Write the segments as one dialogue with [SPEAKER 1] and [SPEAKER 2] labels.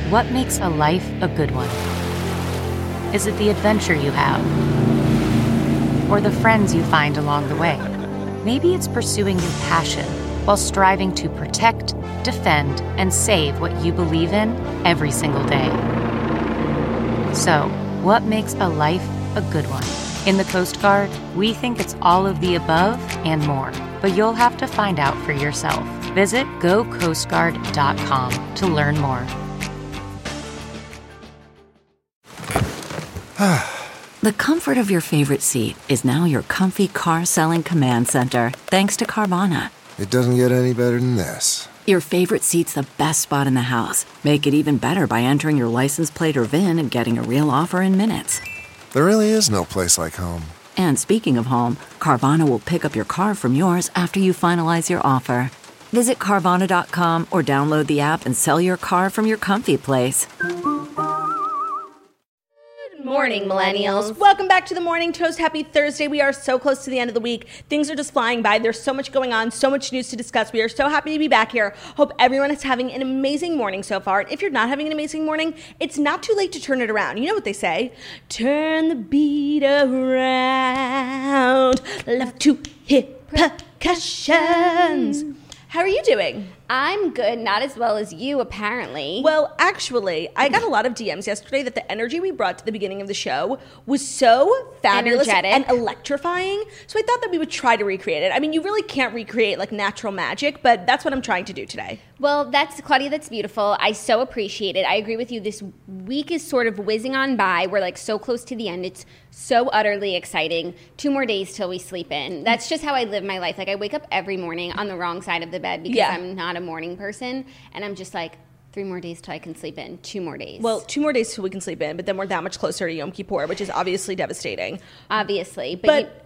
[SPEAKER 1] What makes a life a good one? Is it the adventure you have? Or the friends you find along the way? Maybe it's pursuing your passion while striving to protect, defend, and save what you believe in every single day. So, what makes a life a good one? In the Coast Guard, we think it's all of the above and more, but you'll have to find out for yourself. Visit gocoastguard.com to learn more.
[SPEAKER 2] The comfort of your favorite seat is now your comfy car-selling command center, thanks to Carvana.
[SPEAKER 3] It doesn't get any better than this.
[SPEAKER 2] Your favorite seat's the best spot in the house. Make it even better by entering your license plate or VIN and getting a real offer in minutes.
[SPEAKER 3] There really is no place like home.
[SPEAKER 2] And speaking of home, Carvana will pick up your car from yours after you finalize your offer. Visit Carvana.com or download the app and sell your car from your comfy place.
[SPEAKER 4] Morning, millennials. Welcome back to the Morning Toast. Happy Thursday. We are so close to the end of the week. Things are just flying by. There's so much going on, so much news to discuss. We are so happy to be back here. Hope everyone is having an amazing morning so far. And if you're not having an amazing morning, it's not too late to turn it around. You know what they say? Turn the beat around. Love to hit percussions. How are you doing?
[SPEAKER 5] I'm good, not as well as you, apparently.
[SPEAKER 4] Well, actually, I got a lot of DMs yesterday that the energy we brought to the beginning of the show was so fabulous
[SPEAKER 5] Energetic.
[SPEAKER 4] and electrifying. So I thought that we would try to recreate it. I mean, you really can't recreate like natural magic, but that's what I'm trying to do today.
[SPEAKER 5] Well, Claudia, that's beautiful. I so appreciate it. I agree with you. This week is sort of whizzing on by. We're like so close to the end. It's so utterly exciting. 2 more days till we sleep in. That's just how I live my life. Like, I wake up every morning on the wrong side of the bed because I'm not a morning person, and I'm just like, 3 more days till I can sleep in. 2 more days.
[SPEAKER 4] Well, 2 more days till we can sleep in, but then we're that much closer to Yom Kippur, which is obviously devastating.
[SPEAKER 5] Obviously.
[SPEAKER 4] But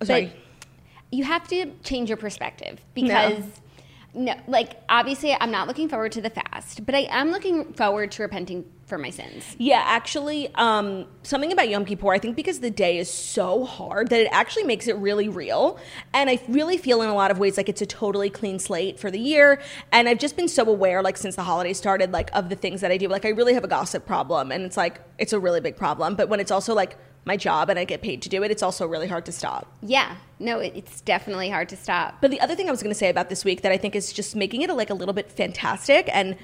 [SPEAKER 5] you have to change your perspective because... No, like, obviously, I'm not looking forward to the fast, but I am looking forward to repenting for my sins.
[SPEAKER 4] Yeah, actually, something about Yom Kippur, I think because the day is so hard that it actually makes it really real. And I really feel in a lot of ways like it's a totally clean slate for the year. And I've just been so aware, like, since the holidays started, like, of the things that I do. Like, I really have a gossip problem, and it's like, it's a really big problem. But when it's also, like, my job and I get paid to do it, it's also really hard to stop.
[SPEAKER 5] Yeah. No, it's definitely hard to stop.
[SPEAKER 4] But the other thing I was going to say about this week that I think is just making it like a little bit fantastic and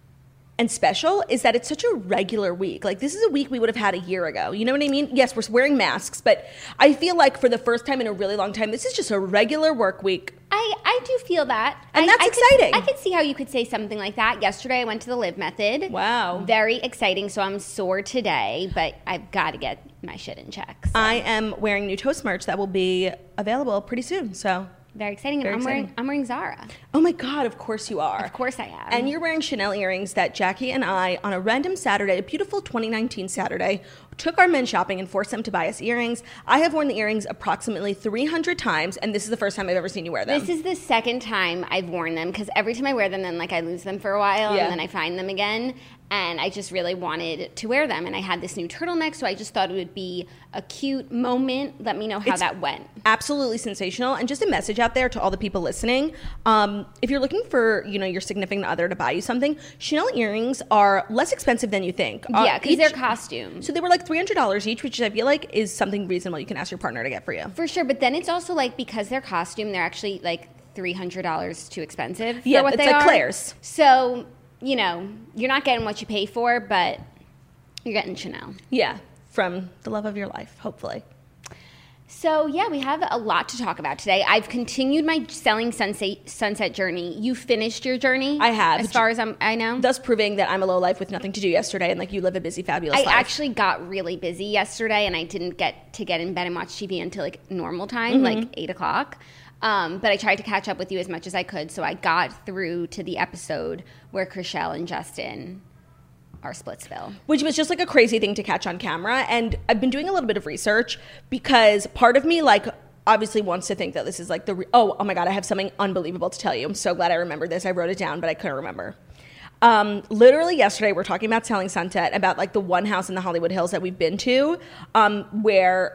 [SPEAKER 4] special is that it's such a regular week. Like, this is a week we would have had a year ago. You know what I mean? Yes, we're wearing masks, but I feel like for the first time in a really long time, this is just a regular work week.
[SPEAKER 5] I do feel that.
[SPEAKER 4] And that's exciting.
[SPEAKER 5] I could see how you could say something like that. Yesterday, I went to the Live Method.
[SPEAKER 4] Wow.
[SPEAKER 5] Very exciting. So I'm sore today, but I've got to get my shit in check. So.
[SPEAKER 4] I am wearing new Toast merch that will be available pretty soon. So
[SPEAKER 5] very exciting.
[SPEAKER 4] Very
[SPEAKER 5] and
[SPEAKER 4] exciting.
[SPEAKER 5] I'm wearing Zara.
[SPEAKER 4] Oh my God, of course you are.
[SPEAKER 5] Of course I am.
[SPEAKER 4] And you're wearing Chanel earrings that Jackie and I, on a random Saturday, a beautiful 2019 Saturday, took our men shopping and forced them to buy us earrings. I have worn the earrings approximately 300 times, and this is the first time I've ever seen you wear them.
[SPEAKER 5] This is the second time I've worn them, because every time I wear them, then like I lose them for a while, and then I find them again. And I just really wanted to wear them. And I had this new turtleneck, so I just thought it would be a cute moment. Let me know how that went.
[SPEAKER 4] Absolutely sensational. And just a message out there to all the people listening. If you're looking for, your significant other to buy you something, Chanel earrings are less expensive than you think.
[SPEAKER 5] Yeah, because they're costumes.
[SPEAKER 4] So they were like $300 each, which I feel like is something reasonable you can ask your partner to get for you.
[SPEAKER 5] For sure. But then it's also like, because they're costume, they're actually like $300 too expensive
[SPEAKER 4] yeah,
[SPEAKER 5] for what
[SPEAKER 4] it's
[SPEAKER 5] they
[SPEAKER 4] like
[SPEAKER 5] are.
[SPEAKER 4] Claire's.
[SPEAKER 5] So... you're not getting what you pay for, but you're getting Chanel.
[SPEAKER 4] Yeah, from the love of your life, hopefully.
[SPEAKER 5] So, we have a lot to talk about today. I've continued my selling sunset journey. You finished your journey?
[SPEAKER 4] I have.
[SPEAKER 5] As far as I know.
[SPEAKER 4] Thus proving that I'm a lowlife with nothing to do yesterday and like you live a busy, fabulous life.
[SPEAKER 5] I actually got really busy yesterday, and I didn't get to get in bed and watch TV until like normal time, like 8 o'clock. But I tried to catch up with you as much as I could, so I got through to the episode where Chrishell and Justin are Splitsville.
[SPEAKER 4] Which was just like a crazy thing to catch on camera. And I've been doing a little bit of research because part of me like obviously wants to think that this is like oh my God, I have something unbelievable to tell you. I'm so glad I remembered this. I wrote it down, but I couldn't remember. Literally yesterday, we're talking about Selling Sunset, about like the one house in the Hollywood Hills that we've been to, where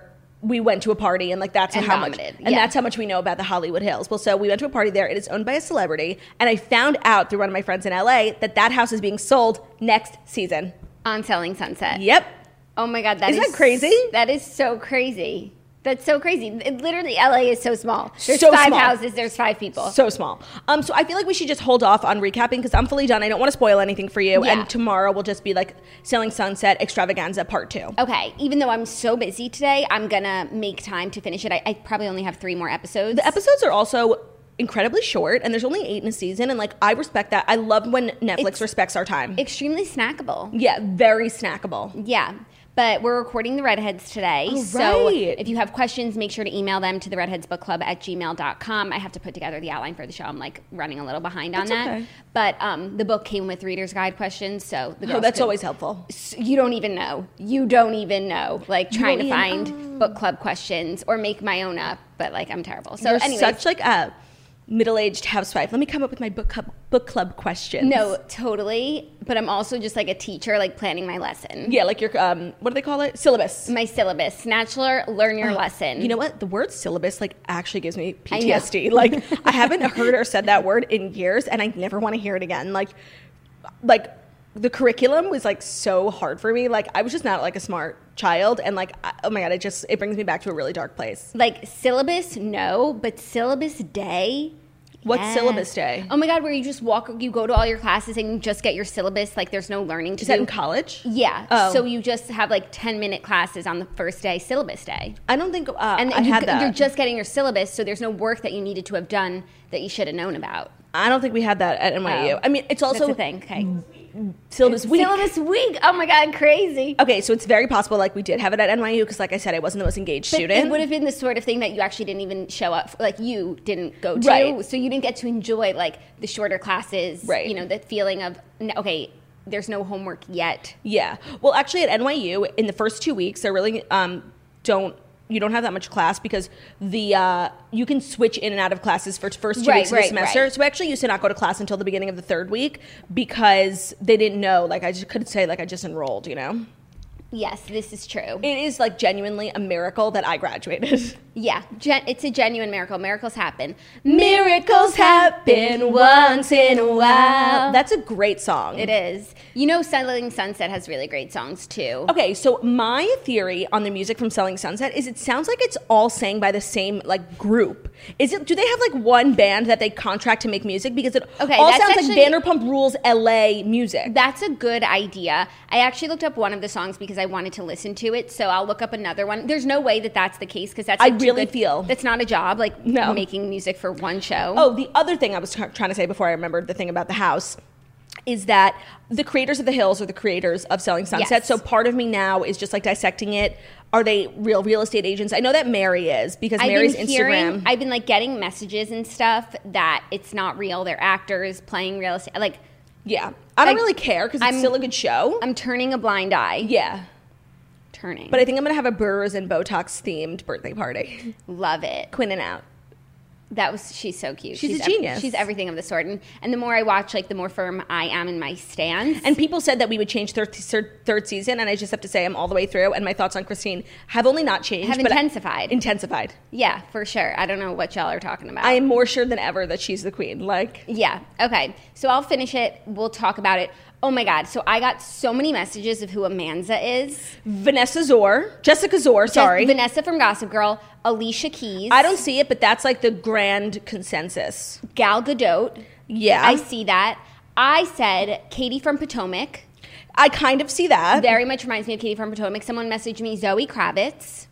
[SPEAKER 4] we went to a party and like that's
[SPEAKER 5] And
[SPEAKER 4] how much
[SPEAKER 5] vomited.
[SPEAKER 4] and
[SPEAKER 5] Yeah.
[SPEAKER 4] that's how much we know about the Hollywood Hills. Well, so we went to a party there. It is owned by a celebrity, and I found out through one of my friends in LA that house is being sold next season.
[SPEAKER 5] On Selling Sunset.
[SPEAKER 4] Yep.
[SPEAKER 5] Oh my God,
[SPEAKER 4] Isn't that crazy?
[SPEAKER 5] That is so crazy. That's so crazy. Literally, LA is so small. There's
[SPEAKER 4] So
[SPEAKER 5] 5
[SPEAKER 4] small.
[SPEAKER 5] houses. There's 5 people.
[SPEAKER 4] So small. So I feel like we should just hold off on recapping because I'm fully done. I don't want to spoil anything for you.
[SPEAKER 5] Yeah.
[SPEAKER 4] And tomorrow will just be like Selling Sunset Extravaganza Part 2.
[SPEAKER 5] Okay, even though I'm so busy today, I'm gonna make time to finish it. I probably only have 3 more episodes.
[SPEAKER 4] The episodes are also incredibly short, and there's only 8 in a season. And like I respect that. I love when Netflix
[SPEAKER 5] It's
[SPEAKER 4] respects our time.
[SPEAKER 5] Extremely snackable.
[SPEAKER 4] Yeah, very snackable.
[SPEAKER 5] Yeah. But we're recording the Redheads today.
[SPEAKER 4] Oh,
[SPEAKER 5] so
[SPEAKER 4] right.
[SPEAKER 5] if you have questions, make sure to email them to theredheadsbookclub@gmail.com. I have to put together the outline for the show. I'm like running a little behind on
[SPEAKER 4] That's
[SPEAKER 5] that.
[SPEAKER 4] okay.
[SPEAKER 5] But the book came with reader's guide questions. So the girls
[SPEAKER 4] That's
[SPEAKER 5] could-
[SPEAKER 4] always helpful.
[SPEAKER 5] You don't even know. You don't even know. Like trying to
[SPEAKER 4] don't
[SPEAKER 5] find
[SPEAKER 4] even-
[SPEAKER 5] book club questions or make my own up. But like I'm terrible. So
[SPEAKER 4] You're
[SPEAKER 5] anyways.
[SPEAKER 4] such like a middle-aged housewife. Let me come up with my book club questions.
[SPEAKER 5] No, totally. But I'm also just like a teacher, like planning my lesson.
[SPEAKER 4] Yeah, like your what do they call it? Syllabus.
[SPEAKER 5] My syllabus. Snatchler, learn your lesson.
[SPEAKER 4] You know what? The word syllabus like actually gives me
[SPEAKER 5] I know.
[SPEAKER 4] PTSD. Like I haven't heard or said that word in years, and I never want to hear it again. Like the curriculum was like so hard for me. Like I was just not like a smart child, and like oh my god, it brings me back to a really dark place.
[SPEAKER 5] Like syllabus, no, but syllabus day.
[SPEAKER 4] What's
[SPEAKER 5] yes.
[SPEAKER 4] syllabus day?
[SPEAKER 5] Oh my God, where you just you go to all your classes and you just get your syllabus. Like there's no learning to
[SPEAKER 4] Is
[SPEAKER 5] do.
[SPEAKER 4] that in college?
[SPEAKER 5] Yeah.
[SPEAKER 4] Oh.
[SPEAKER 5] So you just have like 10-minute classes on the first day, syllabus day.
[SPEAKER 4] I don't think
[SPEAKER 5] And
[SPEAKER 4] I had that.
[SPEAKER 5] you're just getting your syllabus, so there's no work that you needed to have done that you should have known about.
[SPEAKER 4] I don't think we had that at NYU.
[SPEAKER 5] Oh.
[SPEAKER 4] I mean, it's also
[SPEAKER 5] That's the thing. Okay.
[SPEAKER 4] syllabus week.
[SPEAKER 5] Syllabus week. Oh my God, crazy.
[SPEAKER 4] Okay, so it's very possible like we did have it at NYU because, like I said, I wasn't the most engaged
[SPEAKER 5] But
[SPEAKER 4] student.
[SPEAKER 5] it would have been the sort of thing that you actually didn't even show up for, like you didn't go to.
[SPEAKER 4] Right.
[SPEAKER 5] So you didn't get to enjoy like the shorter classes,
[SPEAKER 4] Right.
[SPEAKER 5] You know, the feeling of, okay, there's no homework yet.
[SPEAKER 4] Yeah. Well, actually, at NYU, in the first 2 weeks, they really you don't have that much class because you can switch in and out of classes for first 2
[SPEAKER 5] Right,
[SPEAKER 4] weeks of the
[SPEAKER 5] right,
[SPEAKER 4] semester.
[SPEAKER 5] right.
[SPEAKER 4] So I actually used to not go to class until the beginning of the 3rd week because they didn't know. Like I just couldn't say like I just enrolled. You know.
[SPEAKER 5] Yes, this is true.
[SPEAKER 4] It is like genuinely a miracle that I graduated.
[SPEAKER 5] Yeah, it's a genuine miracle. Miracles happen.
[SPEAKER 4] Miracles happen once in a while. That's a great song.
[SPEAKER 5] It is. You know, Selling Sunset has really great songs too.
[SPEAKER 4] Okay, so my theory on the music from Selling Sunset is it sounds like it's all sang by the same like group. Do they have like one band that they contract to make music? Because it
[SPEAKER 5] Okay,
[SPEAKER 4] all
[SPEAKER 5] that's
[SPEAKER 4] sounds
[SPEAKER 5] actually-
[SPEAKER 4] like Vanderpump Rules LA music.
[SPEAKER 5] That's a good idea. I actually looked up one of the songs because I wanted to listen to it, so I'll look up another one. There's no way that that's the case because that's
[SPEAKER 4] I
[SPEAKER 5] like, too
[SPEAKER 4] really
[SPEAKER 5] good.
[SPEAKER 4] feel-
[SPEAKER 5] that's not a job, like
[SPEAKER 4] No.
[SPEAKER 5] making music for one show.
[SPEAKER 4] Oh, the other thing I was trying to say before I remembered the thing about the house is that the creators of The Hills are the creators of Selling Sunset.
[SPEAKER 5] Yes.
[SPEAKER 4] So part of me now is just like dissecting it. Are they real estate agents? I know that Mary is because Mary's Instagram.
[SPEAKER 5] I've been like getting messages and stuff that it's not real. They're actors playing real estate. Like
[SPEAKER 4] Yeah. I don't
[SPEAKER 5] Like,
[SPEAKER 4] really care because it's
[SPEAKER 5] I'm-
[SPEAKER 4] still a good show.
[SPEAKER 5] I'm turning a blind eye.
[SPEAKER 4] Yeah.
[SPEAKER 5] Turning.
[SPEAKER 4] But I think I'm going to have a Brewers and Botox themed birthday party.
[SPEAKER 5] Love it.
[SPEAKER 4] Quinn and out.
[SPEAKER 5] She's so cute.
[SPEAKER 4] She's a genius.
[SPEAKER 5] She's everything of the sort. And the more I watch, like the more firm I am in my stance.
[SPEAKER 4] And people said that we would change third season, and I just have to say I'm all the way through, and my thoughts on Christine have only not changed.
[SPEAKER 5] Have
[SPEAKER 4] but
[SPEAKER 5] intensified.
[SPEAKER 4] Intensified.
[SPEAKER 5] Yeah, for sure. I don't know what y'all are talking about.
[SPEAKER 4] I am more sure than ever that she's the queen. Like,
[SPEAKER 5] Yeah. Okay. So I'll finish it. We'll talk about it. Oh my God. So I got so many messages of who Amanza is.
[SPEAKER 4] Jessica Zor, sorry.
[SPEAKER 5] Vanessa from Gossip Girl, Alicia Keys.
[SPEAKER 4] I don't see it, but that's like the grand consensus.
[SPEAKER 5] Gal Gadot.
[SPEAKER 4] Yeah.
[SPEAKER 5] I see that. I said Katie from Potomac.
[SPEAKER 4] I kind of see that.
[SPEAKER 5] Very much reminds me of Katie from Potomac. Someone messaged me Zoe Kravitz.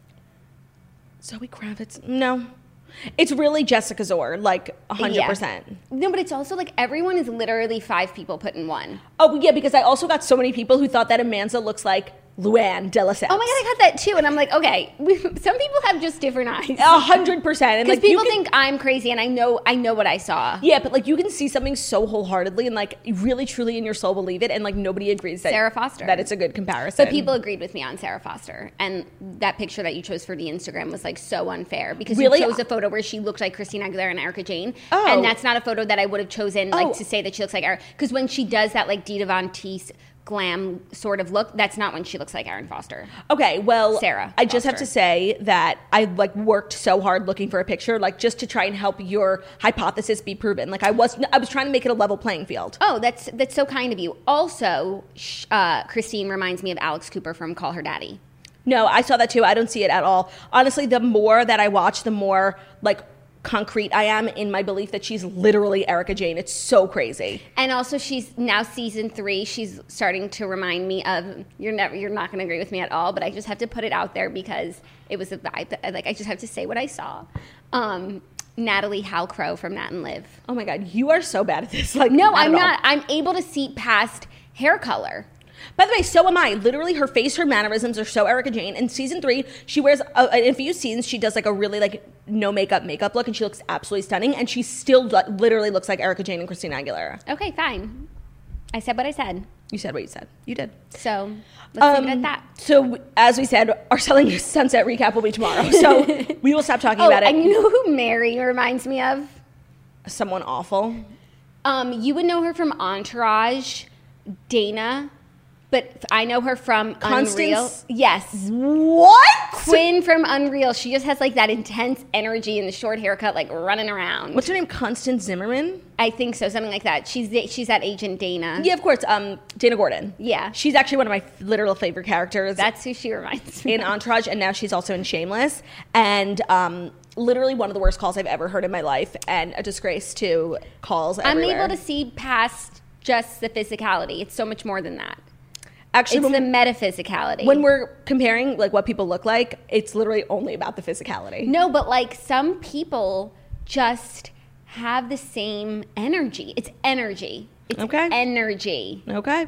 [SPEAKER 4] Zoe Kravitz. No. It's really Jessica Zor, like 100%.
[SPEAKER 5] Yeah. No, but it's also like everyone is literally 5 people put in one.
[SPEAKER 4] Oh, yeah, because I also got so many people who thought that Amanza looks like Luann de Lesseps.
[SPEAKER 5] Oh my God, I got that too. And I'm like, okay, some people have just different eyes.
[SPEAKER 4] 100%. And
[SPEAKER 5] Because
[SPEAKER 4] like
[SPEAKER 5] people think I'm crazy and I know what I saw.
[SPEAKER 4] Yeah, but like you can see something so wholeheartedly and like really truly in your soul believe it, and like nobody agrees that
[SPEAKER 5] Sarah Foster.
[SPEAKER 4] that it's a good comparison.
[SPEAKER 5] But people agreed with me on Sarah Foster. And that picture that you chose for the Instagram was like so unfair because
[SPEAKER 4] Really?
[SPEAKER 5] you chose a photo where she looked like Christina Aguilera and Erica Jane.
[SPEAKER 4] Oh.
[SPEAKER 5] And that's not a photo that I would have chosen like
[SPEAKER 4] Oh.
[SPEAKER 5] to say that she looks like Erica. Because when she does that like Dita Von Teese glam sort of look. That's not when she looks like Erin Foster.
[SPEAKER 4] Okay, well,
[SPEAKER 5] Sarah
[SPEAKER 4] I just have
[SPEAKER 5] Foster.
[SPEAKER 4] to say that I like worked so hard looking for a picture, like just to try and help your hypothesis be proven. Like I was trying to make it a level playing field.
[SPEAKER 5] Oh, that's so kind of you. Also, Christine reminds me of Alex Cooper from Call Her Daddy.
[SPEAKER 4] No, I saw that too. I don't see it at all. Honestly, the more that I watch, the more like concrete I am in my belief that she's literally Erika Jane. It's so crazy.
[SPEAKER 5] And also, she's now season 3. She's starting to remind me of you're not going to agree with me at all, but I just have to put it out there because it was a vibe. Like I just have to say what I saw. Natalie Halcrow from Nat and Liv.
[SPEAKER 4] Oh my God, you are so bad at this. Like
[SPEAKER 5] No,
[SPEAKER 4] at
[SPEAKER 5] I'm
[SPEAKER 4] all.
[SPEAKER 5] not. I'm able to see past hair color.
[SPEAKER 4] By the way, so am I. Literally, her face, her mannerisms are so Erika Jane. In season 3, she wears, in a few scenes, she does like a really like no makeup look, and she looks absolutely stunning. And she still literally looks like Erika Jane and Christina Aguilera.
[SPEAKER 5] Okay, fine. I said what I said.
[SPEAKER 4] You said what you said. You did.
[SPEAKER 5] So let's leave it at that.
[SPEAKER 4] So as we said, our Selling Sunset recap will be tomorrow. So we will stop talking about it.
[SPEAKER 5] And you know who Mary reminds me of?
[SPEAKER 4] Someone awful.
[SPEAKER 5] You would know her from Entourage, Dana, but I know her from
[SPEAKER 4] Constance?
[SPEAKER 5] Unreal. Yes.
[SPEAKER 4] What?
[SPEAKER 5] Quinn from Unreal. She just has like that intense energy and the short haircut, like running around.
[SPEAKER 4] What's her name? Constance Zimmerman?
[SPEAKER 5] I think so, something like that. She's that agent Dana.
[SPEAKER 4] Yeah, of course. Dana Gordon.
[SPEAKER 5] Yeah.
[SPEAKER 4] She's actually one of my literal favorite characters.
[SPEAKER 5] That's who she reminds me
[SPEAKER 4] in Entourage, and now she's also in Shameless. And literally one of the worst calls I've ever heard in my life, and a disgrace to calls everywhere.
[SPEAKER 5] I'm able to see past just the physicality. It's so much more than that.
[SPEAKER 4] Actually,
[SPEAKER 5] It's the metaphysicality.
[SPEAKER 4] when we're comparing like what people look like, it's literally only about the physicality.
[SPEAKER 5] No, but like some people just have the same energy. It's energy. It's
[SPEAKER 4] Okay.
[SPEAKER 5] energy.
[SPEAKER 4] Okay.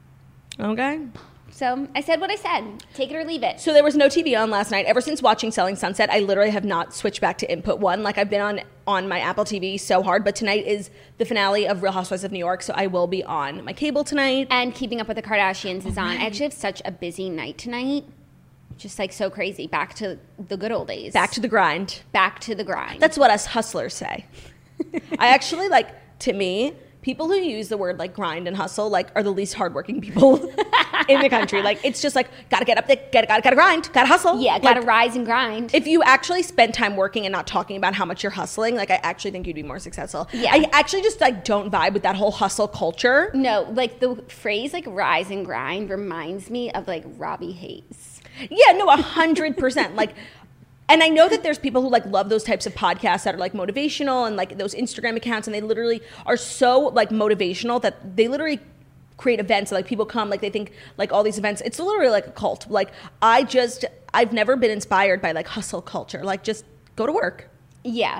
[SPEAKER 5] So I said what I said. Take it or leave it.
[SPEAKER 4] So there was no TV on last night. Ever since watching Selling Sunset, I literally have not switched back to Input One. Like I've been on my Apple TV so hard, but tonight is the finale of Real Housewives of New York, so I will be on my cable tonight.
[SPEAKER 5] And Keeping Up with the Kardashians is on. I actually have such a busy night tonight. Just like so crazy. Back to the good old days.
[SPEAKER 4] Back to the grind.
[SPEAKER 5] Back to the grind.
[SPEAKER 4] That's what us hustlers say. I actually to me, people who use the word like grind and hustle like are the least hardworking people in the country. Like it's just like gotta get up there, gotta grind, gotta hustle.
[SPEAKER 5] Yeah, gotta
[SPEAKER 4] Like,
[SPEAKER 5] rise and grind.
[SPEAKER 4] if you actually spend time working and not talking about how much you're hustling, like I actually think you'd be more successful.
[SPEAKER 5] Yeah.
[SPEAKER 4] I actually just like don't vibe with that whole hustle culture.
[SPEAKER 5] No, like the phrase like rise and grind reminds me of like Robbie Hayes.
[SPEAKER 4] Yeah, no, 100%. Like, and I know that there's people who like love those types of podcasts that are like motivational and like those Instagram accounts, and they literally are so like motivational that they literally create events. Like people come, like they think like all these events. It's literally like a cult. Like I've never been inspired by like hustle culture. Like just go to work.
[SPEAKER 5] Yeah.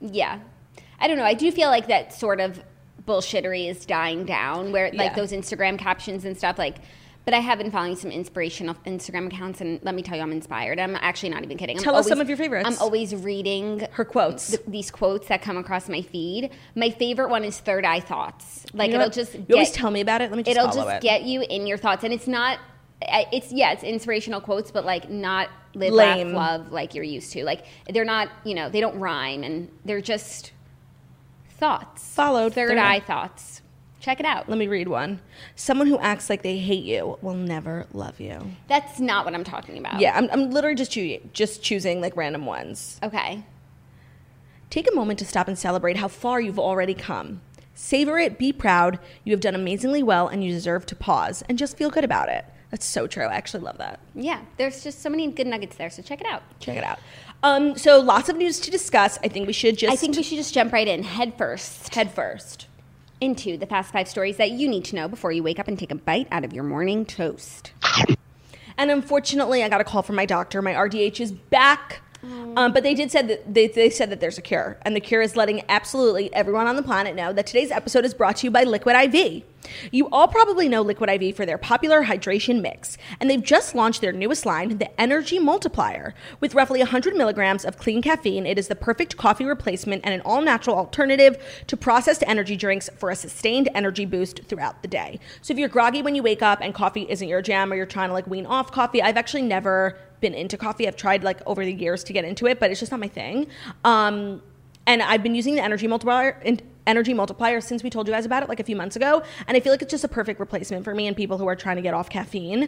[SPEAKER 5] I don't know. I do feel like that sort of bullshittery is dying down where like
[SPEAKER 4] Yeah.
[SPEAKER 5] those Instagram captions and stuff like, but I have been following some inspirational Instagram accounts and let me tell you, I'm inspired. I'm actually not even kidding.
[SPEAKER 4] Tell us some of your favorites.
[SPEAKER 5] I'm always reading
[SPEAKER 4] Her quotes.
[SPEAKER 5] these quotes that come across my feed. My favorite one is Third Eye Thoughts. Like
[SPEAKER 4] You know
[SPEAKER 5] it'll
[SPEAKER 4] what?
[SPEAKER 5] just
[SPEAKER 4] You always tell me about it. Let me just
[SPEAKER 5] it'll
[SPEAKER 4] follow
[SPEAKER 5] just
[SPEAKER 4] it.
[SPEAKER 5] get you in your thoughts. And it's not, it's inspirational quotes, but like not live,
[SPEAKER 4] Lame.
[SPEAKER 5] laugh, love like you're used to. Like they're not, they don't rhyme and they're just thoughts.
[SPEAKER 4] Followed.
[SPEAKER 5] Third Eye Thoughts. Check it out.
[SPEAKER 4] Let me read one. Someone who acts like they hate you will never love you.
[SPEAKER 5] That's not what I'm talking about.
[SPEAKER 4] Yeah, I'm literally just choosing like random ones.
[SPEAKER 5] Okay.
[SPEAKER 4] Take a moment to stop and celebrate how far you've already come. Savor it, be proud. You have done amazingly well and you deserve to pause and just feel good about it. That's so true. I actually love that.
[SPEAKER 5] Yeah, there's just so many good nuggets there, so check it out.
[SPEAKER 4] Check it out. So lots of news to discuss. I think we should just
[SPEAKER 5] jump right in head first
[SPEAKER 4] head first.
[SPEAKER 5] into the fast 5 stories that you need to know before you wake up and take a bite out of your morning toast.
[SPEAKER 4] And unfortunately, I got a call from my doctor. My RDH is back. But they said that there's a cure. And the cure is letting absolutely everyone on the planet know that today's episode is brought to you by Liquid IV. You all probably know Liquid IV for their popular hydration mix. And they've just launched their newest line, the Energy Multiplier. With roughly 100 milligrams of clean caffeine, it is the perfect coffee replacement and an all-natural alternative to processed energy drinks for a sustained energy boost throughout the day. So if you're groggy when you wake up and coffee isn't your jam, or you're trying to like wean off coffee, I've actually never been into coffee. I've tried like over the years to get into it, but it's just not my thing. And I've been using the Energy Multiplier Energy Multiplier since we told you guys about it like a few months ago. And I feel like it's just a perfect replacement for me and people who are trying to get off caffeine.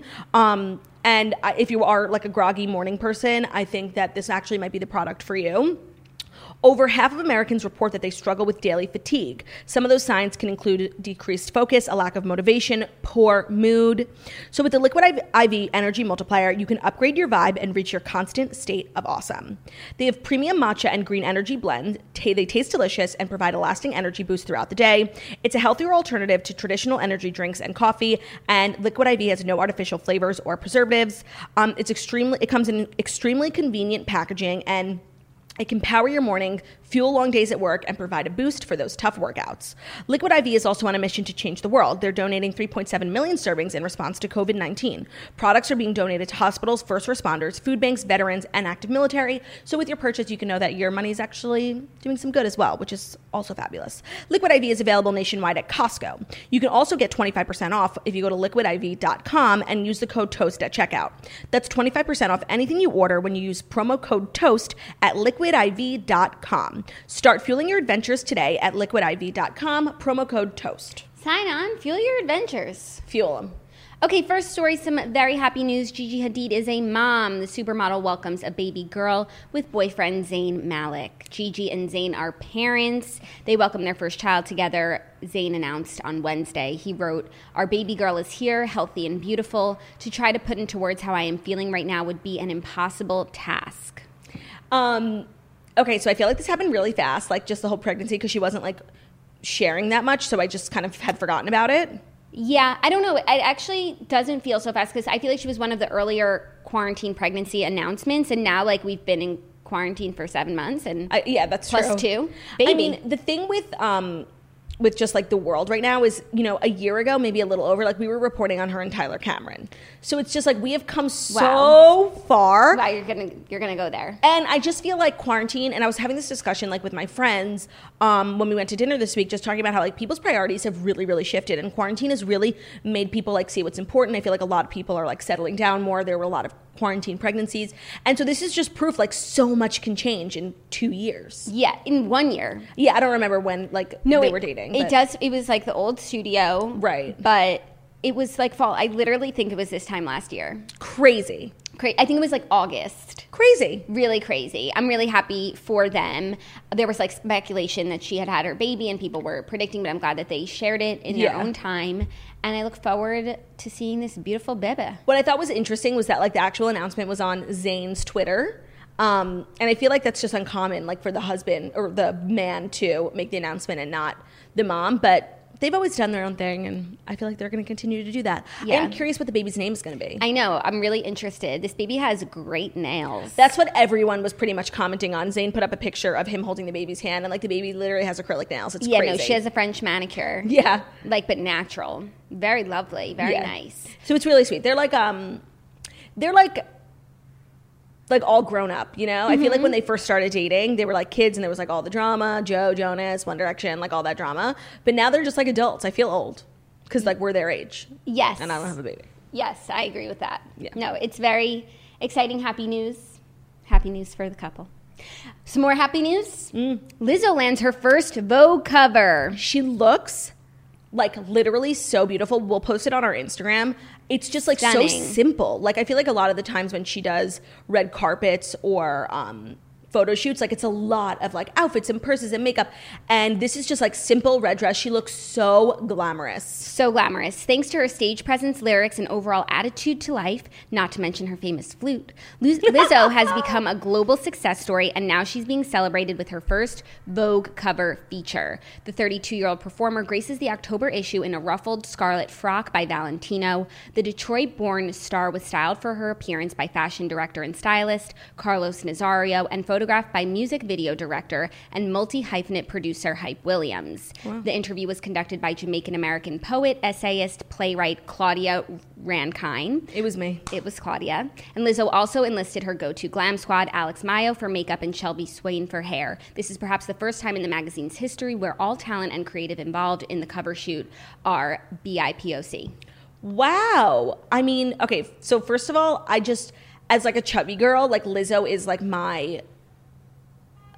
[SPEAKER 4] If you are like a groggy morning person, I think that this actually might be the product for you. Over half of Americans report that they struggle with daily fatigue. Some of those signs can include decreased focus, a lack of motivation, poor mood. So with the Liquid IV Energy Multiplier, you can upgrade your vibe and reach your constant state of awesome. They have premium matcha and green energy blend. They taste delicious and provide a lasting energy boost throughout the day. It's a healthier alternative to traditional energy drinks and coffee, and Liquid IV has no artificial flavors or preservatives. It comes in extremely convenient packaging, and it can power your morning, fuel long days at work, and provide a boost for those tough workouts. Liquid IV is also on a mission to change the world. They're donating 3.7 million servings in response to COVID-19. Products are being donated to hospitals, first responders, food banks, veterans, and active military. So with your purchase, you can know that your money is actually doing some good as well, which is also fabulous. Liquid IV is available nationwide at Costco. You can also get 25% off if you go to liquidiv.com and use the code TOAST at checkout. That's 25% off anything you order when you use promo code TOAST at liquidiv.com. Start fueling your adventures today at liquidiv.com, promo code TOAST.
[SPEAKER 5] Sign on, fuel your adventures.
[SPEAKER 4] Fuel them.
[SPEAKER 5] Okay, first story, some very happy news. Gigi Hadid is a mom. The supermodel welcomes a baby girl with boyfriend Zayn Malik. Gigi and Zayn are parents. They welcome their first child together. Zayn announced on Wednesday. He wrote, "Our baby girl is here, healthy and beautiful. To try to put into words how I am feeling right now would be an impossible task."
[SPEAKER 4] Okay, so I feel like this happened really fast, like just the whole pregnancy, because she wasn't like sharing that much, so I just kind of had forgotten about it.
[SPEAKER 5] Yeah, I don't know. It actually doesn't feel so fast because I feel like she was one of the earlier quarantine pregnancy announcements, and now like we've been in quarantine for 7 months, and
[SPEAKER 4] yeah, that's
[SPEAKER 5] plus
[SPEAKER 4] true.
[SPEAKER 5] 2. Baby.
[SPEAKER 4] I mean, the thing with just like the world right now is, you know, a year ago, maybe a little over, like we were reporting on her and Tyler Cameron. So it's just like we have come so far.
[SPEAKER 5] Wow, you're gonna go there.
[SPEAKER 4] And I just feel like quarantine, and I was having this discussion like with my friends when we went to dinner this week, just talking about how like people's priorities have really, really shifted, and quarantine has really made people like see what's important. I feel like a lot of people are like settling down more. There were a lot of quarantine pregnancies, and so this is just proof like so much can change in 2 years.
[SPEAKER 5] Yeah, in 1 year.
[SPEAKER 4] Yeah, I don't remember when they were dating.
[SPEAKER 5] It was like the old studio,
[SPEAKER 4] right?
[SPEAKER 5] But it was like fall. I literally think it was this time last year.
[SPEAKER 4] Crazy.
[SPEAKER 5] I think it was like August.
[SPEAKER 4] Crazy.
[SPEAKER 5] Really crazy. I'm really happy for them. There was like speculation that she had her baby and people were predicting, but I'm glad that they shared it in their own time. And I look forward to seeing this beautiful baby.
[SPEAKER 4] What I thought was interesting was that like the actual announcement was on Zayn's Twitter. And I feel like that's just uncommon, like for the husband or the man to make the announcement and not the mom. But they've always done their own thing, and I feel like they're going to continue to do that. Yeah. I'm curious what the baby's name is going to be.
[SPEAKER 5] I know. I'm really interested. This baby has great nails.
[SPEAKER 4] That's what everyone was pretty much commenting on. Zayn put up a picture of him holding the baby's hand, and like the baby literally has acrylic nails. It's crazy.
[SPEAKER 5] Yeah, no, she has a French manicure.
[SPEAKER 4] Yeah.
[SPEAKER 5] Like, but natural. Very lovely. Very nice.
[SPEAKER 4] So it's really sweet. They're like all grown up, you know? I feel like when they first started dating, they were like kids and there was like all the drama, Joe, Jonas, One Direction, like all that drama. But now they're just like adults. I feel old because like we're their age.
[SPEAKER 5] Yes.
[SPEAKER 4] And I don't have a baby.
[SPEAKER 5] Yes, I agree with that.
[SPEAKER 4] Yeah.
[SPEAKER 5] No, it's very exciting, happy news. Happy news for the couple. Some more happy news. Lizzo lands her first Vogue cover.
[SPEAKER 4] She looks like literally so beautiful. We'll post it on our Instagram. It's just like
[SPEAKER 5] stunning.
[SPEAKER 4] So simple. Like I feel like a lot of the times when she does red carpets or photo shoots, like it's a lot of like outfits and purses and makeup, and this is just like simple red dress. She looks so glamorous.
[SPEAKER 5] So glamorous. Thanks to her stage presence, lyrics, and overall attitude to life, not to mention her famous flute, Lizzo has become a global success story, and now she's being celebrated with her first Vogue cover feature. The 32-year-old performer graces the October issue in a ruffled scarlet frock by Valentino. The Detroit-born star was styled for her appearance by fashion director and stylist Carlos Nazario, and photographed by music video director and multi-hyphenate producer Hype Williams. Wow. The interview was conducted by Jamaican-American poet, essayist, playwright Claudia Rankine.
[SPEAKER 4] It was me.
[SPEAKER 5] It was Claudia. And Lizzo also enlisted her go-to glam squad, Alex Mayo for makeup and Shelby Swain for hair. This is perhaps the first time in the magazine's history where all talent and creative involved in the cover shoot are BIPOC.
[SPEAKER 4] Wow. I mean, okay, so first of all, I just, as like a chubby girl, like Lizzo is like my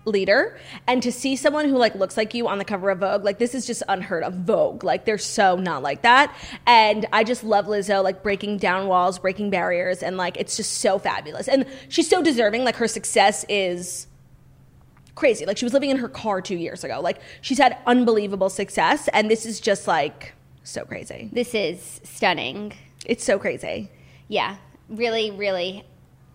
[SPEAKER 4] leader, and to see someone who like looks like you on the cover of Vogue, like this is just unheard of. Vogue, like they're so not like that. And I just love Lizzo, like breaking down walls, breaking barriers, and like it's just so fabulous. And she's so deserving. Like her success is crazy. Like she was living in her car 2 years ago. Like she's had unbelievable success, and this is just like so crazy.
[SPEAKER 5] This is stunning.
[SPEAKER 4] It's so crazy.
[SPEAKER 5] Yeah, really, really.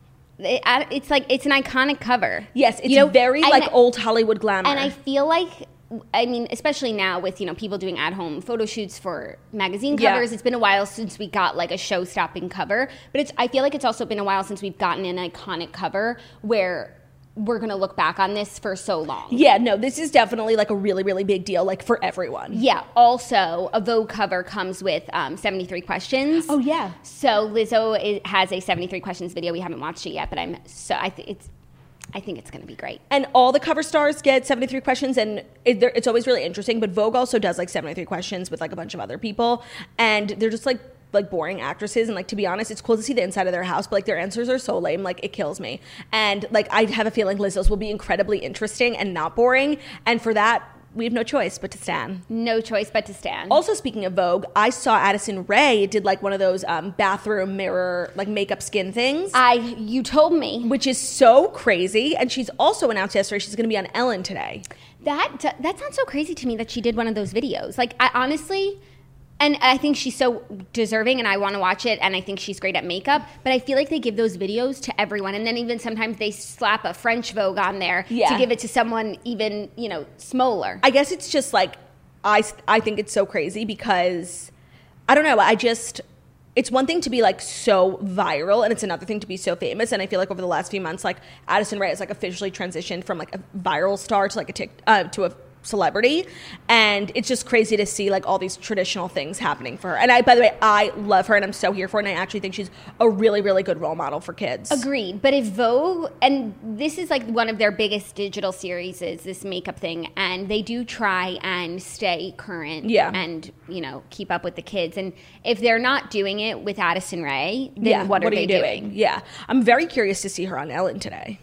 [SPEAKER 5] It's like it's an iconic cover.
[SPEAKER 4] Yes, it's very like old Hollywood glamour.
[SPEAKER 5] And I feel like, I mean, especially now with, people doing at-home photo shoots for magazine covers, it's been a while since we got like a show-stopping cover. But I feel like it's also been a while since we've gotten an iconic cover where we're going to look back on this for so long.
[SPEAKER 4] Yeah, no, this is definitely like a really, really big deal, like for everyone.
[SPEAKER 5] Yeah. Also, a Vogue cover comes with 73 questions.
[SPEAKER 4] Oh, yeah.
[SPEAKER 5] So Lizzo has a 73 questions video. We haven't watched it yet, but I think it's going to be great. And
[SPEAKER 4] all the cover stars get 73 questions, and it's always really interesting. But Vogue also does like 73 questions with like a bunch of other people, and they're just like boring actresses. And like, to be honest, it's cool to see the inside of their house, but like their answers are so lame, like it kills me. And like I have a feeling Lizzo's will be incredibly interesting and not boring, and for that we have no choice but to stan.
[SPEAKER 5] No choice but to stan.
[SPEAKER 4] Also, speaking of Vogue, I saw Addison Rae did like one of those bathroom mirror like makeup skin things.
[SPEAKER 5] You told me.
[SPEAKER 4] Which is so crazy. And she's also announced yesterday she's going to be on Ellen today.
[SPEAKER 5] That sounds so crazy to me that she did one of those videos. Like, I honestly... And I think she's so deserving, and I want to watch it, and I think she's great at makeup. But I feel like they give those videos to everyone, and then even sometimes they slap a French Vogue on there to give it to someone even, smaller.
[SPEAKER 4] I guess it's just like, I think it's so crazy because, I don't know, it's one thing to be like so viral, and it's another thing to be so famous. And I feel like over the last few months, like Addison Rae has like officially transitioned from like a viral star to like to a celebrity, and it's just crazy to see like all these traditional things happening for her. And by the way, I love her, and I'm so here for it, and I actually think she's a really, really good role model for kids.
[SPEAKER 5] Agreed. But if Vogue, and this is like one of their biggest digital series, is this makeup thing, and they do try and stay current and keep up with the kids, and if they're not doing it with Addison Rae, then what are they doing?
[SPEAKER 4] Yeah, I'm very curious to see her on Ellen today.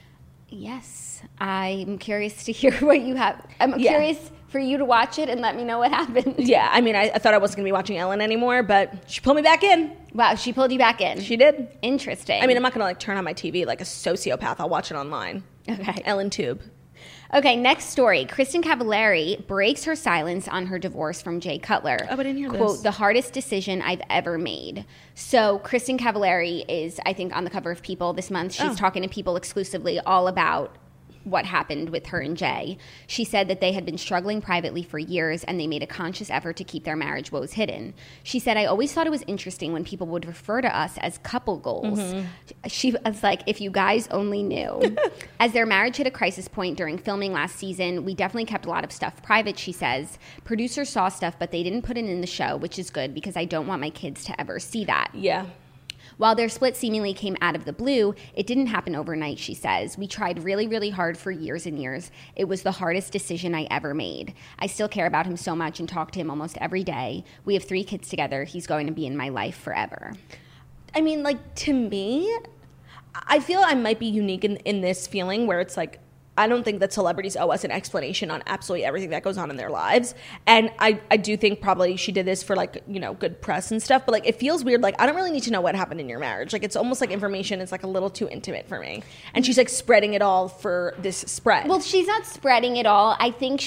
[SPEAKER 5] Yes, I'm curious to hear what you have. I'm curious for you to watch it and let me know what happened.
[SPEAKER 4] Yeah, I mean, I thought I wasn't going to be watching Ellen anymore, but she pulled me back in.
[SPEAKER 5] Wow, she pulled you back in.
[SPEAKER 4] She did.
[SPEAKER 5] Interesting.
[SPEAKER 4] I mean, I'm not going to like turn on my TV like a sociopath. I'll watch it online.
[SPEAKER 5] Okay.
[SPEAKER 4] Ellen Tube.
[SPEAKER 5] Okay, next story. Kristin Cavallari breaks her silence on her divorce from Jay Cutler.
[SPEAKER 4] Oh, I didn't hear
[SPEAKER 5] Quote,
[SPEAKER 4] this.
[SPEAKER 5] the hardest decision I've ever made. So Kristin Cavallari is, I think, on the cover of People this month. She's talking to People exclusively all about what happened with her and Jay. She said that they had been struggling privately for years, and they made a conscious effort to keep their marriage woes hidden. She said, I always thought it was interesting when people would refer to us as couple goals. Mm-hmm. She was like, if you guys only knew. As their marriage hit a crisis point during filming last season, we definitely kept a lot of stuff private, she says. Producers saw stuff, but they didn't put it in the show, which is good because I don't want my kids to ever see that.
[SPEAKER 4] Yeah.
[SPEAKER 5] While their split seemingly came out of the blue, it didn't happen overnight, she says. We tried really, really hard for years and years. It was the hardest decision I ever made. I still care about him so much and talk to him almost every day. We have 3 kids together. He's going to be in my life forever.
[SPEAKER 4] I mean, like, to me, I feel I might be unique in this feeling where it's like, I don't think that celebrities owe us an explanation on absolutely everything that goes on in their lives. And I do think probably she did this for like, good press and stuff. But like, it feels weird. Like, I don't really need to know what happened in your marriage. Like, it's almost like information is like a little too intimate for me. And she's like spreading it all for this spread.
[SPEAKER 5] Well, she's not spreading it all. I think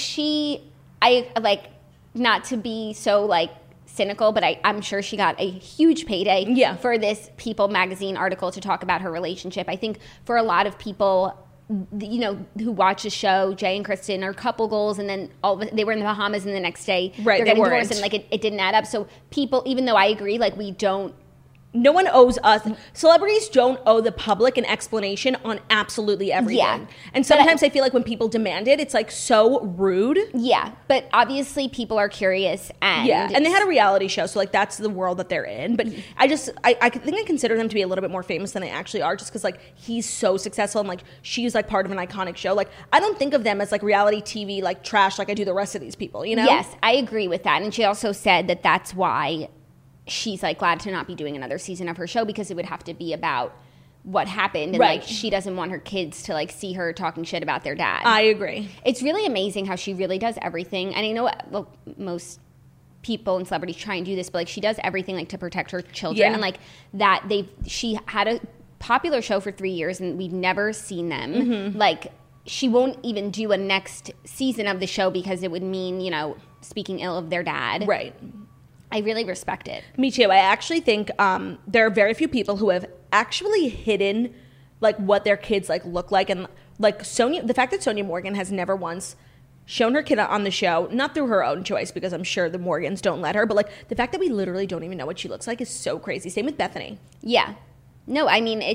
[SPEAKER 5] not to be so like cynical, but I'm sure she got a huge payday for this People magazine article to talk about her relationship. I think for a lot of people, who watch the show, Jay and Kristin are couple goals, and then they were in the Bahamas, and the next day they're getting divorced, and like it didn't add up. So people, even though I agree, like no one owes us. Celebrities don't owe the public an explanation on absolutely everything. Yeah. And sometimes I feel like when people demand it, it's like so rude. Yeah. But obviously people are curious and
[SPEAKER 4] they had a reality show, so like that's the world that they're in. But I think I consider them to be a little bit more famous than they actually are, just because like he's so successful and like she's like part of an iconic show. Like I don't think of them as like reality TV like trash like I do the rest of these people,
[SPEAKER 5] Yes, I agree with that. And she also said that that's why she's like glad to not be doing another season of her show, because it would have to be about what happened, and
[SPEAKER 4] Right.
[SPEAKER 5] like she doesn't want her kids to like see her talking shit about their dad.
[SPEAKER 4] I agree.
[SPEAKER 5] It's really amazing how she really does everything. And I know most people and celebrities try and do this, but like she does everything like to protect her children.
[SPEAKER 4] Yeah.
[SPEAKER 5] And like that she had a popular show for 3 years and we've never seen them.
[SPEAKER 4] Mm-hmm.
[SPEAKER 5] Like she won't even do a next season of the show because it would mean, you know, speaking ill of their dad.
[SPEAKER 4] Right.
[SPEAKER 5] I really respect it.
[SPEAKER 4] Me too. I actually think there are very few people who have actually hidden like what their kids like look like, and like the fact that Sonia Morgan has never once shown her kid on the show, not through her own choice because I'm sure the Morgans don't let her, but like the fact that we literally don't even know what she looks like is so crazy. Same with Bethany.
[SPEAKER 5] Yeah. No, I mean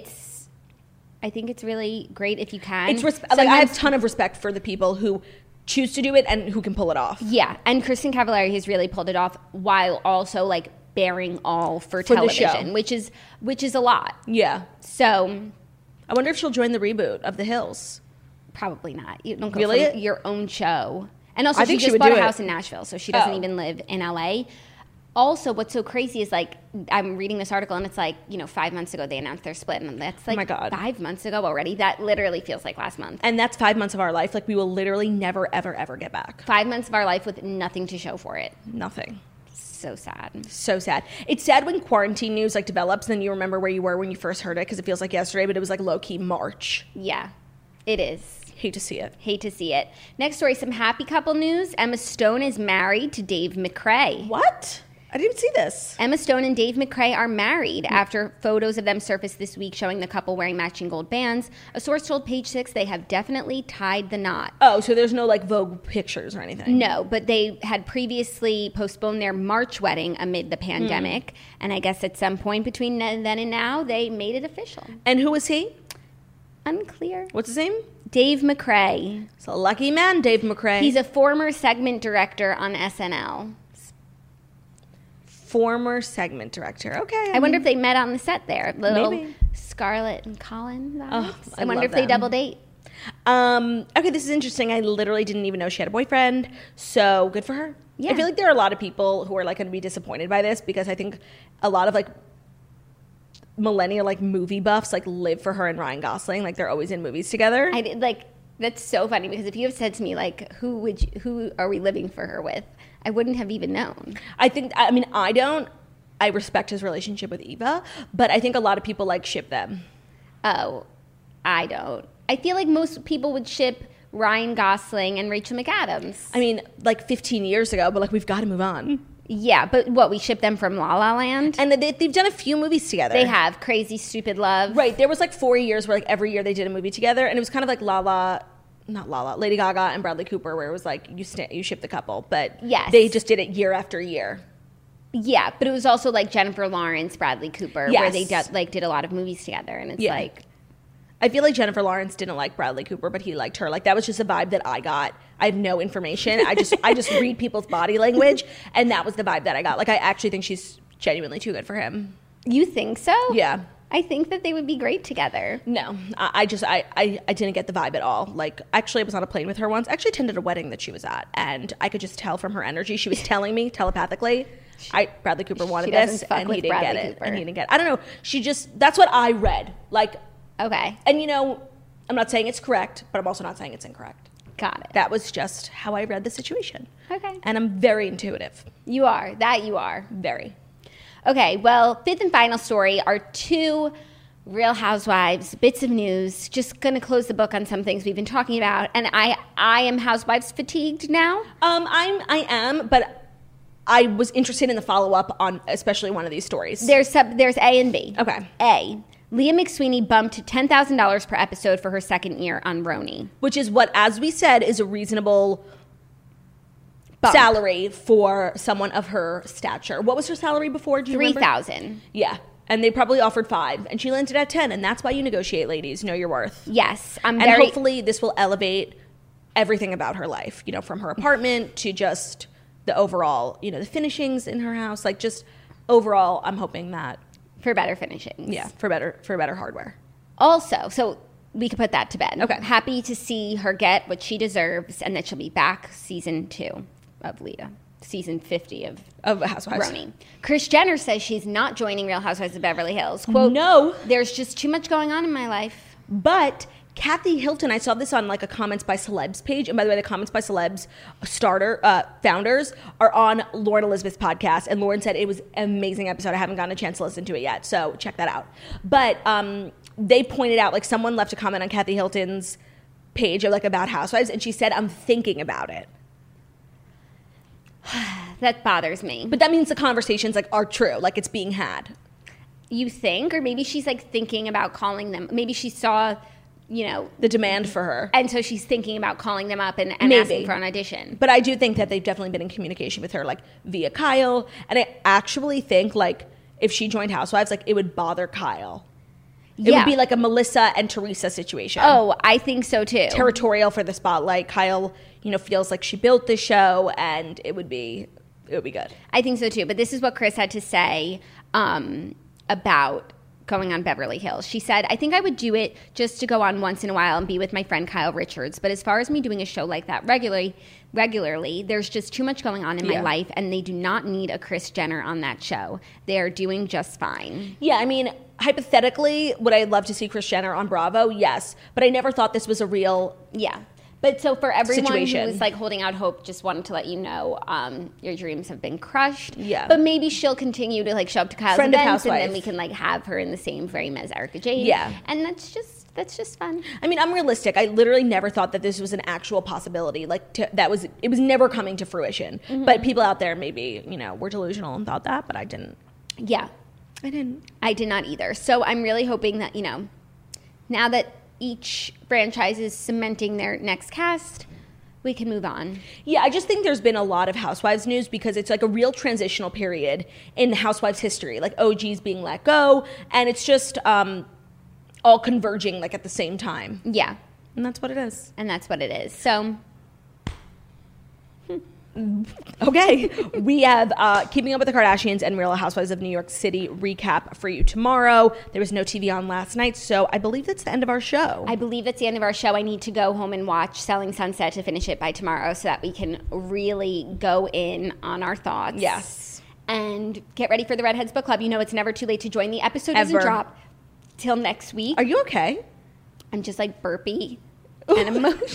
[SPEAKER 5] I think it's really great if you can.
[SPEAKER 4] I have a ton of respect for the people who choose to do it and who can pull it off.
[SPEAKER 5] Yeah, and Kristen Cavallari has really pulled it off while also like bearing all for
[SPEAKER 4] the
[SPEAKER 5] television,
[SPEAKER 4] show.
[SPEAKER 5] which is a lot.
[SPEAKER 4] Yeah.
[SPEAKER 5] So
[SPEAKER 4] I wonder if she'll join the reboot of The Hills.
[SPEAKER 5] probably not. You don't go
[SPEAKER 4] Really?
[SPEAKER 5] for your own show. And also,
[SPEAKER 4] I
[SPEAKER 5] she
[SPEAKER 4] think she
[SPEAKER 5] just
[SPEAKER 4] would
[SPEAKER 5] bought
[SPEAKER 4] do
[SPEAKER 5] a
[SPEAKER 4] it.
[SPEAKER 5] house in Nashville, so she doesn't
[SPEAKER 4] Oh.
[SPEAKER 5] even live in LA. Also, what's so crazy is like I'm reading this article and it's like, you know, 5 months ago they announced their split, and that's like
[SPEAKER 4] my God.
[SPEAKER 5] 5 months ago already. That literally feels like last month.
[SPEAKER 4] And that's 5 months of our life. Like we will literally never, ever, ever get back.
[SPEAKER 5] 5 months of our life with nothing to show for it.
[SPEAKER 4] Nothing.
[SPEAKER 5] So sad.
[SPEAKER 4] So sad. It's sad when quarantine news like develops, then you remember where you were when you first heard it because it feels like yesterday, but it was like low-key March.
[SPEAKER 5] Yeah, it is.
[SPEAKER 4] Hate to see it.
[SPEAKER 5] Hate to see it. Next story, some happy couple news. Emma Stone is married to Dave McRae.
[SPEAKER 4] What? I didn't see this.
[SPEAKER 5] Emma Stone and Dave McRae are married after photos of them surfaced this week showing the couple wearing matching gold bands. A source told Page Six they have definitely tied the knot.
[SPEAKER 4] Oh, so there's no like Vogue pictures or anything?
[SPEAKER 5] No, but they had previously postponed their March wedding amid the pandemic. And I guess at some point between then and now, they made it official.
[SPEAKER 4] And who is he?
[SPEAKER 5] Unclear.
[SPEAKER 4] What's his name?
[SPEAKER 5] Dave McRae.
[SPEAKER 4] It's a lucky man, Dave McRae.
[SPEAKER 5] He's a former segment director on SNL.
[SPEAKER 4] former segment director. Okay.
[SPEAKER 5] I wonder if they met on the set there. Little
[SPEAKER 4] Maybe.
[SPEAKER 5] Scarlett and Colin vibes.
[SPEAKER 4] Oh,
[SPEAKER 5] I
[SPEAKER 4] I
[SPEAKER 5] wonder
[SPEAKER 4] love
[SPEAKER 5] if they
[SPEAKER 4] them.
[SPEAKER 5] double date.
[SPEAKER 4] Okay, this is interesting. I literally didn't even know she had a boyfriend. So good for her.
[SPEAKER 5] Yeah.
[SPEAKER 4] I feel like there are a lot of people who are like going to be disappointed by this because I think a lot of like millennial like movie buffs like live for her and Ryan Gosling. Like they're always in movies together.
[SPEAKER 5] I did, like, that's so funny because if you have said to me like who are we living for her with, I wouldn't have even known.
[SPEAKER 4] I respect his relationship with Eva, but I think a lot of people like ship them.
[SPEAKER 5] Oh, I don't. I feel like most people would ship Ryan Gosling and Rachel McAdams.
[SPEAKER 4] I mean, like 15 years ago, but like we've got to move on.
[SPEAKER 5] Yeah, but what, we ship them from La La Land?
[SPEAKER 4] And they've done a few movies together.
[SPEAKER 5] They have Crazy Stupid Love.
[SPEAKER 4] Right. There was like 4 years where like every year they did a movie together, and it was kind of like Lady Gaga and Bradley Cooper, where it was like you ship the couple, but
[SPEAKER 5] Yes.
[SPEAKER 4] they just did it year after year.
[SPEAKER 5] Yeah, but it was also like Jennifer Lawrence, Bradley Cooper, where they
[SPEAKER 4] Yes.
[SPEAKER 5] did a lot of movies together, and it's
[SPEAKER 4] Yeah.
[SPEAKER 5] like,
[SPEAKER 4] I feel like Jennifer Lawrence didn't like Bradley Cooper, but he liked her. Like that was just a vibe that I got. I have no information. I just read people's body language, and that was the vibe that I got. Like I actually think she's genuinely too good for him.
[SPEAKER 5] you think so?
[SPEAKER 4] Yeah.
[SPEAKER 5] I think that they would be great together.
[SPEAKER 4] No, I didn't get the vibe at all. Like, actually, I was on a plane with her once. I actually attended a wedding that she was at, and I could just tell from her energy. She was telling me telepathically, Bradley Cooper wanted
[SPEAKER 5] She doesn't
[SPEAKER 4] this,
[SPEAKER 5] fuck
[SPEAKER 4] and
[SPEAKER 5] with
[SPEAKER 4] he didn't get
[SPEAKER 5] Bradley
[SPEAKER 4] it.
[SPEAKER 5] Cooper.
[SPEAKER 4] And he didn't get it. I don't know. That's what I read. Like,
[SPEAKER 5] Okay,
[SPEAKER 4] and you know, I'm not saying it's correct, but I'm also not saying it's incorrect.
[SPEAKER 5] got it.
[SPEAKER 4] That was just how I read the situation.
[SPEAKER 5] Okay.
[SPEAKER 4] And I'm very intuitive.
[SPEAKER 5] You are. That you are.
[SPEAKER 4] Very.
[SPEAKER 5] Okay, well, fifth and final story are two Real Housewives bits of news. Just going to close the book on some things we've been talking about, and I am Housewives fatigued now.
[SPEAKER 4] I am, but I was interested in the follow-up on especially one of these stories.
[SPEAKER 5] There's A and B.
[SPEAKER 4] Okay.
[SPEAKER 5] A. Leah McSweeney bumped $10,000 per episode for her second year on Roni.
[SPEAKER 4] Which is what, as we said, is a reasonable
[SPEAKER 5] Bump.
[SPEAKER 4] salary for someone of her stature. What was her salary before? Do you remember?
[SPEAKER 5] $3,000.
[SPEAKER 4] Yeah. And they probably offered $5,000, and she landed at $10,000, and that's why you negotiate, ladies. Know your worth.
[SPEAKER 5] Yes,
[SPEAKER 4] And hopefully this will elevate everything about her life, you know, from her apartment to just the overall, you know, the finishings in her house. Like, just overall, I'm hoping that,
[SPEAKER 5] for better finishings.
[SPEAKER 4] yeah, for better hardware.
[SPEAKER 5] Also, so we could put that to bed.
[SPEAKER 4] Okay.
[SPEAKER 5] Happy to see her get what she deserves and that she'll be back season 2 of Leah. season 50
[SPEAKER 4] of Housewives.
[SPEAKER 5] Roni. Kris Jenner says she's not joining Real Housewives of Beverly Hills. Quote,
[SPEAKER 4] no.
[SPEAKER 5] There's just too much going on in my life.
[SPEAKER 4] But Kathy Hilton, I saw this on like a Comments by Celebs page. And by the way, the Comments by Celebs founders are on Lauren Elizabeth's podcast. And Lauren said it was an amazing episode. I haven't gotten a chance to listen to it yet. So check that out. But they pointed out, like someone left a comment on Kathy Hilton's page of like about Housewives. And she said, I'm thinking about it.
[SPEAKER 5] That bothers me.
[SPEAKER 4] But that means the conversations like are true. Like it's being had.
[SPEAKER 5] You think? Or maybe she's like thinking about calling them. Maybe she saw, you know,
[SPEAKER 4] the demand for her.
[SPEAKER 5] And so she's thinking about calling them up and asking for an audition.
[SPEAKER 4] But I do think that they've definitely been in communication with her, like via Kyle. And I actually think like if she joined Housewives, like it would bother Kyle. It would be like a Melissa and Teresa situation.
[SPEAKER 5] Oh, I think so too.
[SPEAKER 4] Territorial for the spotlight. Kyle, you know, feels like she built the show and it would be good.
[SPEAKER 5] I think so too. But this is what Kris had to say about going on Beverly Hills. She said, I think I would do it just to go on once in a while and be with my friend Kyle Richards. But as far as me doing a show like that regularly, there's just too much going on in my life, and they do not need a Kris Jenner on that show. They are doing just fine.
[SPEAKER 4] Yeah, I mean, hypothetically, would I love to see Kris Jenner on Bravo? Yes. But I never thought this was a real
[SPEAKER 5] But so for everyone
[SPEAKER 4] situation.
[SPEAKER 5] who's like holding out hope, just wanted to let you know your dreams have been crushed.
[SPEAKER 4] Yeah.
[SPEAKER 5] But maybe she'll continue to like show up to Kyle's
[SPEAKER 4] Friend of
[SPEAKER 5] events, and
[SPEAKER 4] Housewife.
[SPEAKER 5] then we can like have her in the same frame as Erica Jade.
[SPEAKER 4] Yeah.
[SPEAKER 5] And that's just fun.
[SPEAKER 4] I mean, I'm realistic. I literally never thought that this was an actual possibility. Like it was never coming to fruition. Mm-hmm. But people out there maybe, you know, were delusional and thought that, but I didn't.
[SPEAKER 5] Yeah.
[SPEAKER 4] I didn't.
[SPEAKER 5] I did not either. So I'm really hoping that, you know, now that each franchise is cementing their next cast, we can move on.
[SPEAKER 4] Yeah, I just think there's been a lot of Housewives news because it's like a real transitional period in Housewives history, like OGs being let go, and it's just all converging like at the same time.
[SPEAKER 5] Yeah.
[SPEAKER 4] And that's what it is.
[SPEAKER 5] So,
[SPEAKER 4] okay, we have Keeping Up with the Kardashians and Real Housewives of New York City recap for you tomorrow. There was no TV on last night, so I believe that's the end of our show.
[SPEAKER 5] I need to go home and watch Selling Sunset to finish it by tomorrow so that we can really go in on our thoughts.
[SPEAKER 4] Yes.
[SPEAKER 5] And get ready for the Redheads Book Club. You know it's never too late to join. The episode doesn't drop till next week.
[SPEAKER 4] Are you okay?
[SPEAKER 5] I'm just like burpy and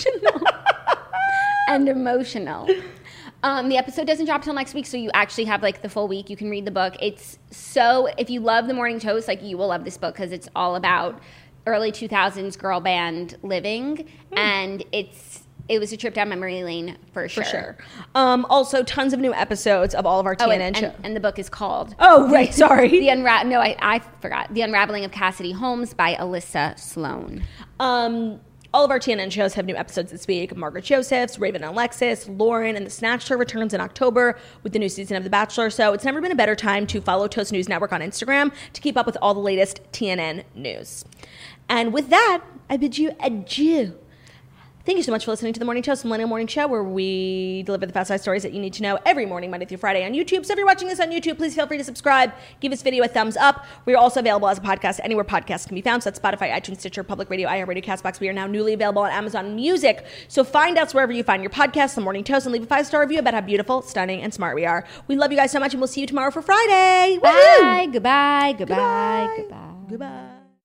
[SPEAKER 5] emotional. The episode doesn't drop till next week, so you actually have like the full week. You can read the book. It's so, if you love The Morning Toast, like you will love this book because it's all about early 2000s girl band living, and it was a trip down memory lane for sure.
[SPEAKER 4] Also, tons of new episodes of all of our TNN shows.
[SPEAKER 5] And the book is called...
[SPEAKER 4] Oh, right, sorry.
[SPEAKER 5] I forgot. The Unraveling of Cassidy Holmes by Alyssa Sloan.
[SPEAKER 4] All of our TNN shows have new episodes this week. Margaret Josephs, Raven and Alexis, Lauren, and The Snatch Show returns in October with the new season of The Bachelor. So it's never been a better time to follow Toast News Network on Instagram to keep up with all the latest TNN news. And with that, I bid you adieu. Thank you so much for listening to The Morning Toast, the Millennial Morning Show, where we deliver the fast-sized stories that you need to know every morning, Monday through Friday on YouTube. So if you're watching this on YouTube, please feel free to subscribe. Give this video a thumbs up. We are also available as a podcast anywhere podcasts can be found. So that's Spotify, iTunes, Stitcher, Public Radio, iHeartRadio, CastBox. We are now newly available on Amazon Music. So find us wherever you find your podcasts, The Morning Toast, and leave a 5-star review about how beautiful, stunning, and smart we are. We love you guys so much, and we'll see you tomorrow for Friday.
[SPEAKER 5] Bye.
[SPEAKER 4] Woo-hoo!
[SPEAKER 5] Goodbye.
[SPEAKER 4] Goodbye.